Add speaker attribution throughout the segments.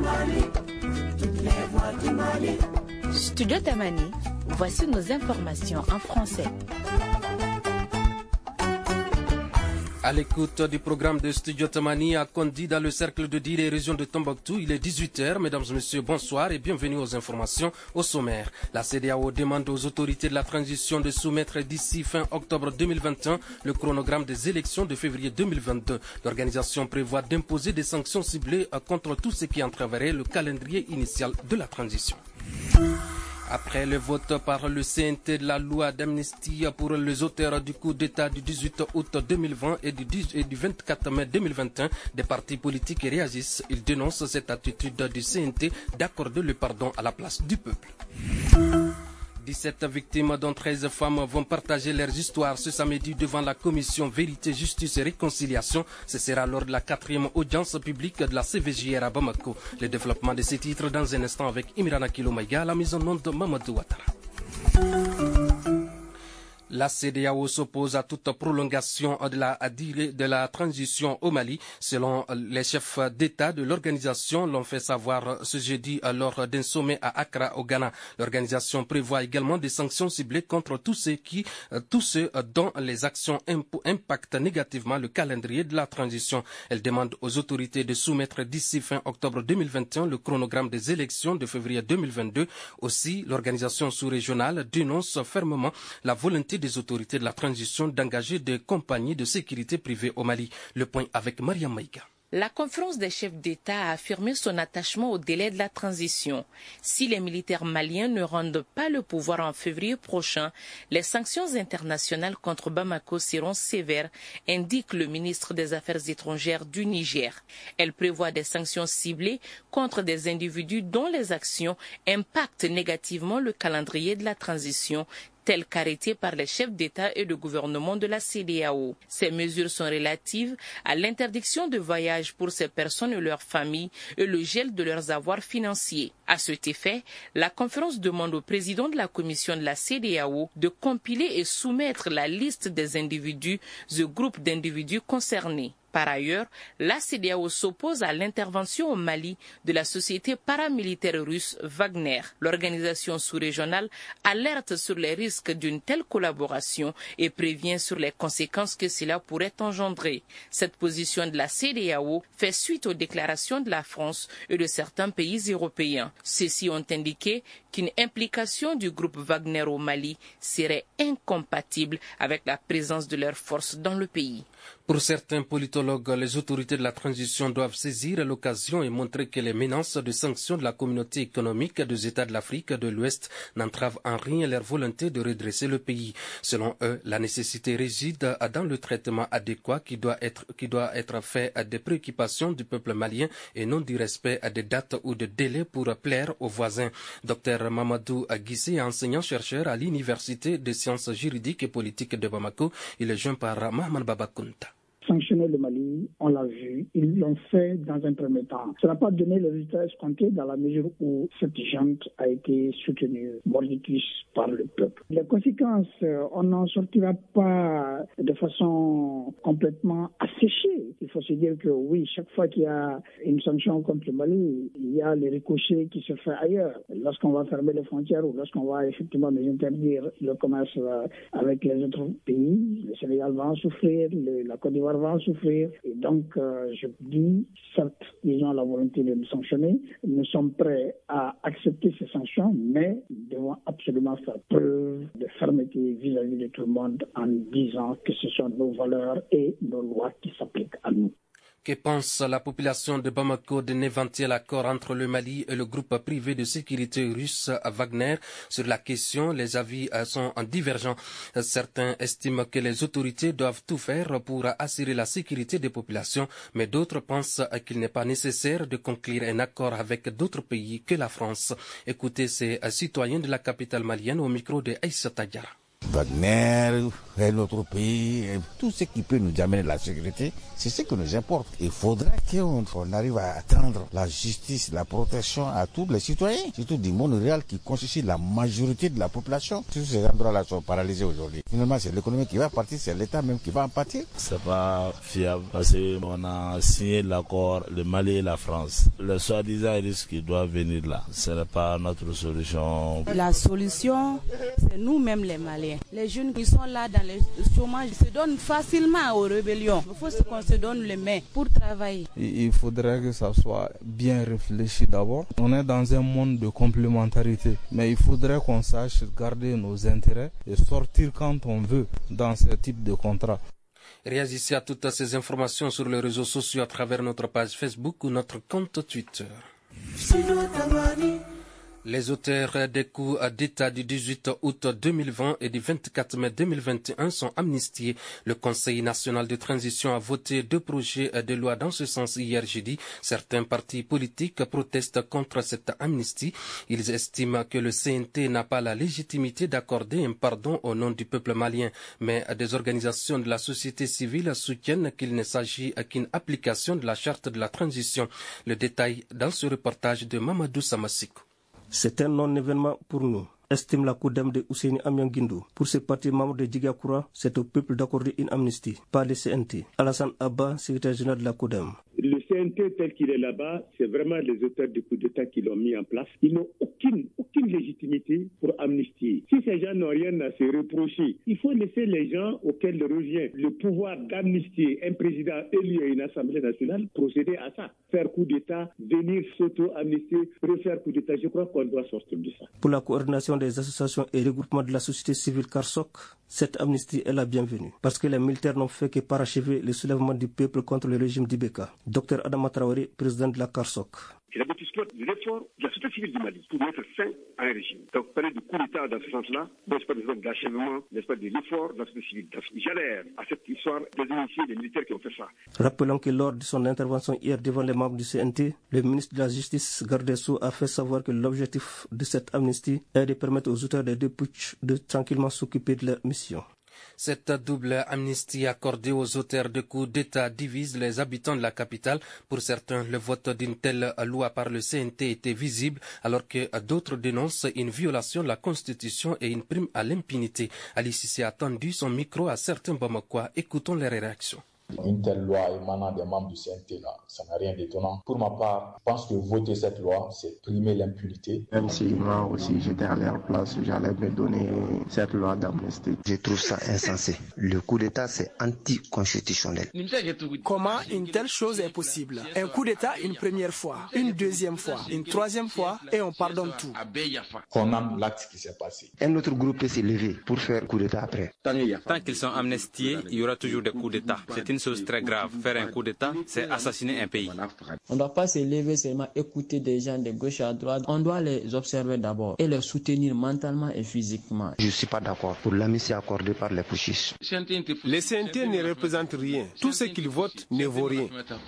Speaker 1: Studio Tamani, voici nos informations en français.
Speaker 2: À l'écoute du programme de Studio Tamani à Kondi dans le cercle de Dile et région de Tombouctou, il est 18h. Mesdames et messieurs, bonsoir et bienvenue aux informations au sommaire. La CEDEAO demande aux autorités de la transition de soumettre d'ici fin octobre 2021 le chronogramme des élections de février 2022. L'organisation prévoit d'imposer des sanctions ciblées contre tout ce qui entraverait le calendrier initial de la transition. Après le vote par le CNT de la loi d'amnistie pour les auteurs du coup d'État du 18 août 2020 et du 24 mai 2021, des partis politiques réagissent. Ils dénoncent cette attitude du CNT d'accorder le pardon à la place du peuple. 17 victimes, dont 13 femmes, vont partager leurs histoires ce samedi devant la commission Vérité, Justice et Réconciliation. Ce sera lors de la 4e audience publique de la CVJR à Bamako. Le développement de ces titres dans un instant avec Imirana Kilomaïga, la mise en onde de Mamadou Ouattara. La CEDEAO s'oppose à toute prolongation de la transition au Mali. Selon les chefs d'État de l'organisation, l'ont fait savoir ce jeudi lors d'un sommet à Accra, au Ghana. L'organisation prévoit également des sanctions ciblées contre tous ceux dont les actions impactent négativement le calendrier de la transition. Elle demande aux autorités de soumettre d'ici fin octobre 2021 le chronogramme des élections de février 2022. Aussi, l'organisation sous-régionale dénonce fermement la volonté des autorités de la transition d'engager des compagnies de sécurité privées au Mali. Le point avec Mariam Maïga.
Speaker 1: La conférence des chefs d'État a affirmé son attachement au délai de la transition. Si les militaires maliens ne rendent pas le pouvoir en février prochain, les sanctions internationales contre Bamako seront sévères, indique le ministre des Affaires étrangères du Niger. Elle prévoit des sanctions ciblées contre des individus dont les actions impactent négativement le calendrier de la transition, tel qu'arrêté par les chefs d'État et de gouvernement de la CEDEAO. Ces mesures sont relatives à l'interdiction de voyage pour ces personnes et leurs familles et le gel de leurs avoirs financiers. À cet effet, la conférence demande au président de la commission de la CEDEAO de compiler et soumettre la liste des individus et groupes d'individus concernés. Par ailleurs, la CEDEAO s'oppose à l'intervention au Mali de la société paramilitaire russe Wagner. L'organisation sous-régionale alerte sur les risques d'une telle collaboration et prévient sur les conséquences que cela pourrait engendrer. Cette position de la CEDEAO fait suite aux déclarations de la France et de certains pays européens. Ceux-ci ont indiqué qu'une implication du groupe Wagner au Mali serait incompatible avec la présence de leurs forces dans le pays.
Speaker 2: Pour certains politologues, les autorités de la transition doivent saisir l'occasion et montrer que les menaces de sanctions de la communauté économique des États de l'Afrique de l'Ouest n'entravent en rien leur volonté de redresser le pays. Selon eux, la nécessité réside dans le traitement adéquat qui doit être fait des préoccupations du peuple malien et non du respect des dates ou de délais pour plaire aux voisins. Dr Mamadou Guissé, enseignant-chercheur à l'Université des sciences juridiques et politiques de Bamako, il est joint par Mahman Babakounta.
Speaker 3: Sanctionner le Mali, on l'a vu, ils l'ont fait dans un premier temps. Ça n'a pas donné le résultat escompté dans la mesure où cette junte a été soutenue mordicus par le peuple. Les conséquences, on n'en sortira pas de façon complètement asséchée. Il faut se dire que oui, chaque fois qu'il y a une sanction contre le Mali, il y a les ricochets qui se font ailleurs. Lorsqu'on va fermer les frontières ou lorsqu'on va effectivement interdire le commerce avec les autres pays, le Sénégal va en souffrir, la Côte d'Ivoire va en souffrir. Et donc, je dis, certes, ils ont la volonté de nous sanctionner. Nous sommes prêts à accepter ces sanctions, mais nous devons absolument faire preuve de fermeté vis-à-vis de tout le monde en disant que ce sont nos valeurs et nos lois qui s'appliquent à nous.
Speaker 2: Que pense la population de Bamako d'un éventuel accord entre le Mali et le groupe privé de sécurité russe Wagner? Sur la question, les avis sont divergents. Certains estiment que les autorités doivent tout faire pour assurer la sécurité des populations, mais d'autres pensent qu'il n'est pas nécessaire de conclure un accord avec d'autres pays que la France. Écoutez ces citoyens de la capitale malienne au micro de Aïssa Tadjara.
Speaker 4: Wagner, et notre pays, et tout ce qui peut nous amener la sécurité, c'est ce que nous importe. Il faudra qu'on arrive à atteindre la justice, la protection à tous les citoyens, surtout du monde rural qui constitue la majorité de la population. Tous ces endroits-là sont paralysés aujourd'hui. Finalement, c'est l'économie qui va partir, c'est l'État même qui va en partir.
Speaker 5: C'est pas fiable parce qu'on a signé l'accord, le Mali et la France. Le soi-disant risque qui doit venir là, ce n'est pas notre solution.
Speaker 6: La solution, c'est nous-mêmes les Maliens. Les jeunes qui sont là dans le chômage se donnent facilement aux rébellions. Il faut qu'on se donne les mains pour travailler.
Speaker 7: Il faudrait que ça soit bien réfléchi d'abord. On est dans un monde de complémentarité, mais il faudrait qu'on sache garder nos intérêts et sortir quand on veut dans ce type de contrat.
Speaker 2: Réagissez à toutes ces informations sur les réseaux sociaux à travers notre page Facebook ou notre compte Twitter. Les auteurs des coups d'État du 18 août 2020 et du 24 mai 2021 sont amnistiés. Le Conseil national de transition a voté 2 projets de loi dans ce sens hier jeudi. Certains partis politiques protestent contre cette amnistie. Ils estiment que le CNT n'a pas la légitimité d'accorder un pardon au nom du peuple malien. Mais des organisations de la société civile soutiennent qu'il ne s'agit qu'une application de la charte de la transition. Le détail dans ce reportage de Mamadou Samassiko.
Speaker 8: C'est un non-événement pour nous, estime la CODEM de Ousseini Amianguindou. Pour ces partis membres de Djigakura, c'est au peuple d'accorder une amnistie, pas le CNT. Alassane Abba, secrétaire général de la CODEM.
Speaker 9: Le CNT tel qu'il est là-bas, c'est vraiment les auteurs du coup d'État qui l'ont mis en place. Ils n'ont aucune légitimité pour amnistier. Si ces gens n'ont rien à se reprocher, il faut laisser les gens auxquels revient le pouvoir d'amnistier un président élu à une assemblée nationale procéder à ça. Faire coup d'État, venir s'auto-amnistier, refaire coup d'État. Je crois qu'on doit sortir de ça.
Speaker 8: Pour la coordination des associations et regroupements de la société civile CARSOC, cette amnistie est la bienvenue. Parce que les militaires n'ont fait que parachever le soulèvement du peuple contre le régime d'Ibeka. Dr Adama Traoré, président de la CARSOC.
Speaker 9: C'est l'aboutissement de l'effort de la société civile du Mali pour mettre fin à un régime. Donc, parler de coup d'État dans ce sens-là, n'est-ce pas de l'achèvement, n'est-ce pas de l'effort de la société civile. J'adhère à cette histoire des initiés, des militaires qui ont fait ça.
Speaker 8: Rappelons que lors de son intervention hier devant les membres du CNT, le ministre de la Justice, Garde des Sceaux, a fait savoir que l'objectif de cette amnistie est de permettre aux auteurs des 2 putschs de tranquillement s'occuper de leur mission.
Speaker 2: Cette double amnistie accordée aux auteurs de coups d'État divise les habitants de la capitale. Pour certains, le vote d'une telle loi par le CNT était visible, alors que d'autres dénoncent une violation de la Constitution et une prime à l'impunité. Ali Cissé a tendu son micro à certains Bamakois. Écoutons les réactions.
Speaker 10: Une telle loi émanant des membres du CNT, là, ça n'a rien d'étonnant. Pour ma part, je pense que voter cette loi, c'est primer l'impunité.
Speaker 11: Même si moi aussi j'étais à leur place, j'allais me donner cette loi d'amnistie.
Speaker 12: Je trouve ça insensé. Le coup d'État, c'est anticonstitutionnel.
Speaker 13: Comment une telle chose est possible? Un coup d'État une première fois, une deuxième fois, une troisième fois et on pardonne tout.
Speaker 10: Condamne l'acte qui s'est passé.
Speaker 12: Un autre groupe peut se lever pour faire coup d'État après.
Speaker 14: Tant qu'ils sont amnistiés, il y aura toujours des coups d'État. C'est une chose très grave. Faire un coup d'État, c'est assassiner un pays.
Speaker 15: On ne doit pas se lever seulement écouter des gens de gauche à droite. On doit les observer d'abord et les soutenir mentalement et physiquement.
Speaker 12: Je ne suis pas d'accord pour l'amnistie accordée par les putschistes.
Speaker 16: Les CNT ne représentent rien. Tout ce qu'ils votent ne vaut rien.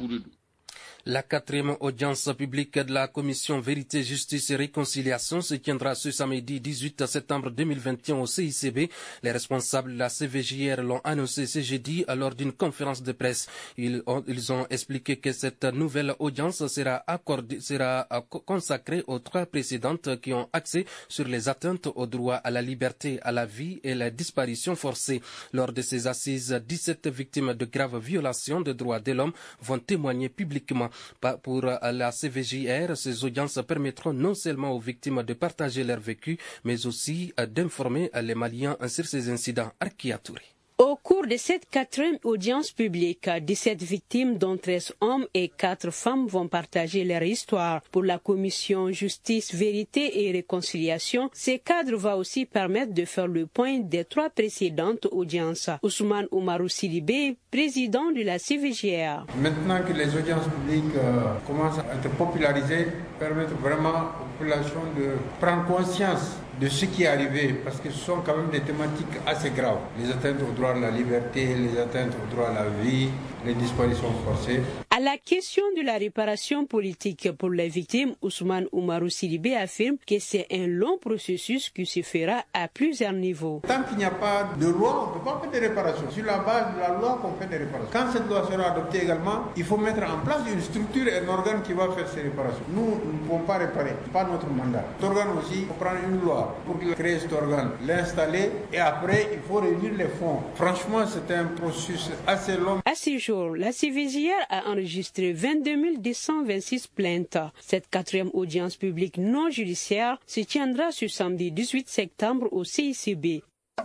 Speaker 2: La 4e audience publique de la Commission Vérité, Justice et Réconciliation se tiendra ce samedi 18 septembre 2021 au CICB. Les responsables de la CVJR l'ont annoncé ce jeudi lors d'une conférence de presse. Ils ont expliqué que cette nouvelle audience sera consacrée aux 3 précédentes qui ont axé sur les atteintes au droit à la liberté, à la vie et la disparition forcée. Lors de ces assises, 17 victimes de graves violations des droits de l'homme vont témoigner publiquement. Pour la CVJR, ces audiences permettront non seulement aux victimes de partager leur vécu, mais aussi d'informer les Maliens sur ces incidents. Arkia Touré.
Speaker 17: Au cours de cette 4e audience publique, 17 victimes, dont 13 hommes et 4 femmes, vont partager leur histoire. Pour la commission Justice, Vérité et Réconciliation, ce cadre va aussi permettre de faire le point des 3 précédentes audiences. Ousmane Oumarou Sidibé, président de la CVJR.
Speaker 18: Maintenant que les audiences publiques commencent à être popularisées, permettre vraiment aux populations de prendre conscience de ce qui est arrivé, parce que ce sont quand même des thématiques assez graves. Les atteintes au droit à la liberté, les atteintes au droit à la vie, les disparitions forcées.
Speaker 17: À la question de la réparation politique pour les victimes, Ousmane Oumarou Sidibé affirme que c'est un long processus qui se fera à plusieurs niveaux.
Speaker 18: Tant qu'il n'y a pas de loi, on ne peut pas faire des réparations. Sur la base de la loi qu'on fait des réparations. Quand cette loi sera adoptée également, il faut mettre en place une structure et un organe qui va faire ces réparations. Nous ne pouvons pas réparer, ce n'est pas notre mandat. Cet organe aussi, il faut prendre une loi pour créer cet organe, l'installer et après il faut réunir les fonds. Franchement, c'est un processus assez long.
Speaker 17: À ce jour, la CIVGR a enregistré 22 226 plaintes. Cette 4e audience publique non judiciaire se tiendra ce samedi 18 septembre au CICB.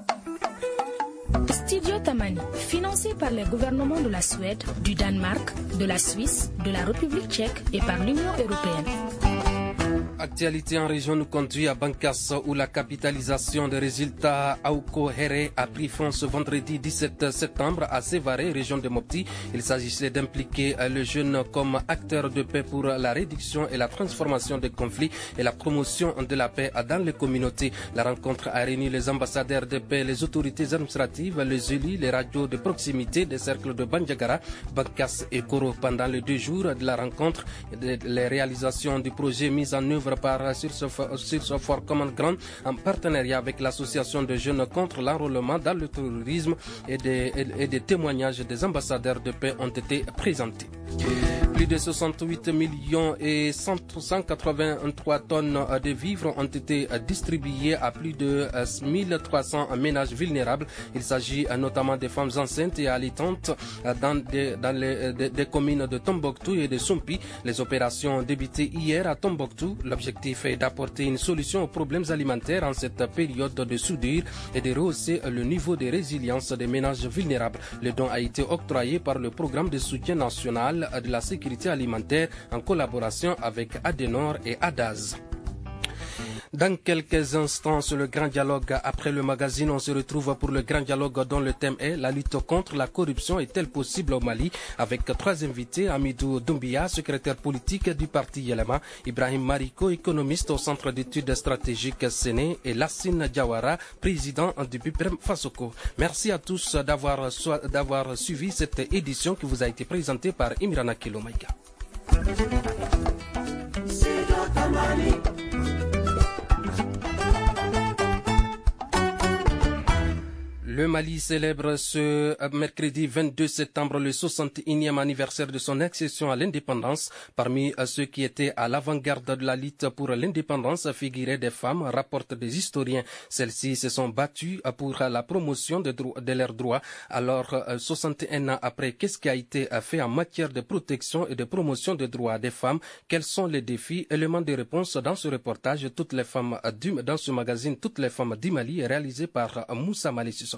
Speaker 19: Studio Tamani, financé par les gouvernements de la Suède, du Danemark, de la Suisse, de la République tchèque et par l'Union européenne.
Speaker 2: Actualité en région nous conduit à Bankas où la capitalisation des résultats Aouko Here a pris fin ce vendredi 17 septembre à Sévaré, région de Mopti. Il s'agissait d'impliquer le jeune comme acteur de paix pour la réduction et la transformation des conflits et la promotion de la paix dans les communautés. La rencontre a réuni les ambassadeurs de paix, les autorités administratives, les élus, les radios de proximité des cercles de Bandiagara, Bankas et Koro. Pendant les 2 jours de la rencontre, les réalisations du projet mis en œuvre par Source for Common Ground en partenariat avec l'association de jeunes contre l'enrôlement dans le terrorisme et des témoignages des ambassadeurs de paix ont été présentés. Plus de 68 millions et 183 tonnes de vivres ont été distribués à plus de 1300 ménages vulnérables. Il s'agit notamment des femmes enceintes et allaitantes dans des communes de Tombouctou et de Sompi. Les opérations débutées hier à Tombouctou. L'objectif est d'apporter une solution aux problèmes alimentaires en cette période de soudure et de rehausser le niveau de résilience des ménages vulnérables. Le don a été octroyé par le programme de soutien national de la sécurité alimentaire en collaboration avec Adenor et Adaz. Dans quelques instants, sur le grand dialogue, après le magazine, on se retrouve pour le grand dialogue dont le thème est la lutte contre la corruption est-elle possible au Mali, avec 3 invités, Amidou Doumbia, secrétaire politique du parti Yelema, Ibrahim Mariko, économiste au centre d'études stratégiques Séné, et Lassine Diawara, président du BIPREM Fasoko. Merci à tous d'avoir suivi cette édition qui vous a été présentée par Imrana Kilomaïga. Le Mali célèbre ce mercredi 22 septembre le 61e anniversaire de son accession à l'indépendance. Parmi ceux qui étaient à l'avant-garde de la lutte pour l'indépendance figuraient des femmes, rapportent des historiens. Celles-ci se sont battues pour la promotion de leurs droits. Alors, 61 ans après, qu'est-ce qui a été fait en matière de protection et de promotion des droits des femmes? Quels sont les défis? Éléments de réponse dans ce reportage, dans ce magazine Toutes les femmes du Mali, réalisé par Moussa Malé Sissoko.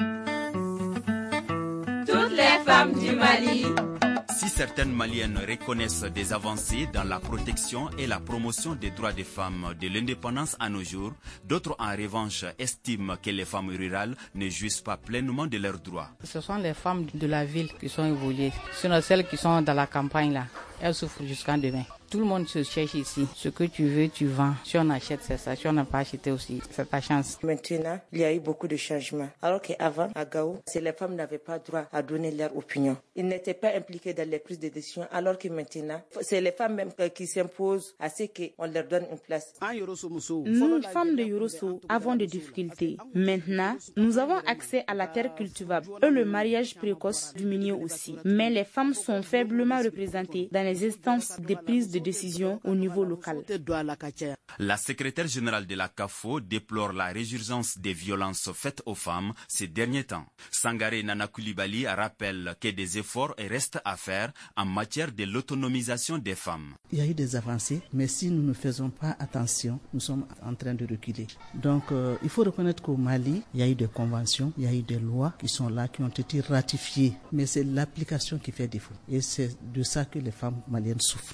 Speaker 20: Toutes les femmes du Mali.
Speaker 21: Si certaines Maliennes reconnaissent des avancées dans la protection et la promotion des droits des femmes de l'indépendance à nos jours, d'autres en revanche estiment que les femmes rurales ne jouissent pas pleinement de leurs droits.
Speaker 22: Ce sont les femmes de la ville qui sont évoluées. Sinon celles qui sont dans la campagne là, elles souffrent jusqu'en demain. Tout le monde se cherche ici. Ce que tu veux, tu vends. Si on achète, c'est ça. Si on n'a pas acheté aussi, c'est ta chance.
Speaker 23: Maintenant, il y a eu beaucoup de changements. Alors qu'avant, à Gao, les femmes n'avaient pas droit à donner leur opinion. Ils n'étaient pas impliqués dans les prises de décision, alors que maintenant, c'est les femmes même qui s'imposent à ce qu'on leur donne une place.
Speaker 24: Nous, femmes de Yorosso, avons des difficultés. Maintenant, nous avons accès à la terre cultivable et le mariage précoce diminué aussi. Mais les femmes sont faiblement représentées dans les instances de prise de décision au niveau local.
Speaker 21: La secrétaire générale de la CAFO déplore la résurgence des violences faites aux femmes ces derniers temps. Sangaré Nana Coulibaly rappelle que des efforts restent à faire en matière de l'autonomisation des femmes.
Speaker 25: Il y a eu des avancées, mais si nous ne faisons pas attention, nous sommes en train de reculer. Donc il faut reconnaître qu'au Mali, il y a eu des conventions, il y a eu des lois qui sont là, qui ont été ratifiées, mais c'est l'application qui fait défaut. Et c'est de ça que les femmes maliennes souffrent.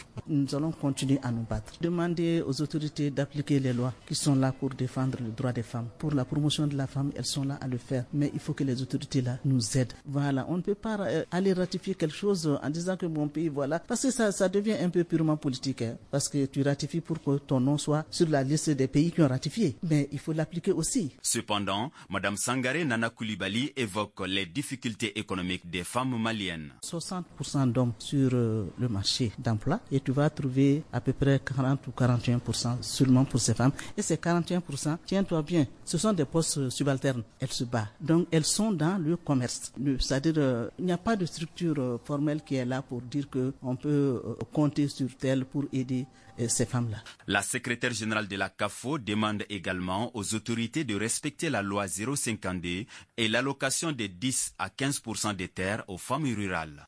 Speaker 25: nous allons continuer à nous battre. Demander aux autorités d'appliquer les lois qui sont là pour défendre le droit des femmes. Pour la promotion de la femme, elles sont là à le faire. Mais il faut que les autorités là nous aident. Voilà, on ne peut pas aller ratifier quelque chose en disant que mon pays, voilà. Parce que ça devient un peu purement politique. Parce que tu ratifies pour que ton nom soit sur la liste des pays qui ont ratifié. Mais il faut l'appliquer aussi.
Speaker 21: Cependant, Mme Sangaré Nana Coulibaly évoque les difficultés économiques des femmes maliennes.
Speaker 25: 60% d'hommes sur le marché d'emploi et tu vas trouver à peu près 40 ou 41% seulement pour ces femmes. Et ces 41%, tiens-toi bien, ce sont des postes subalternes. Elles se battent. Donc elles sont dans le commerce. C'est-à-dire il n'y a pas de structure formelle qui est là pour dire qu'on peut compter sur tel pour aider ces femmes-là.
Speaker 21: La secrétaire générale de la CAFO demande également aux autorités de respecter la loi 052 et l'allocation de 10 à 15% des terres aux femmes rurales.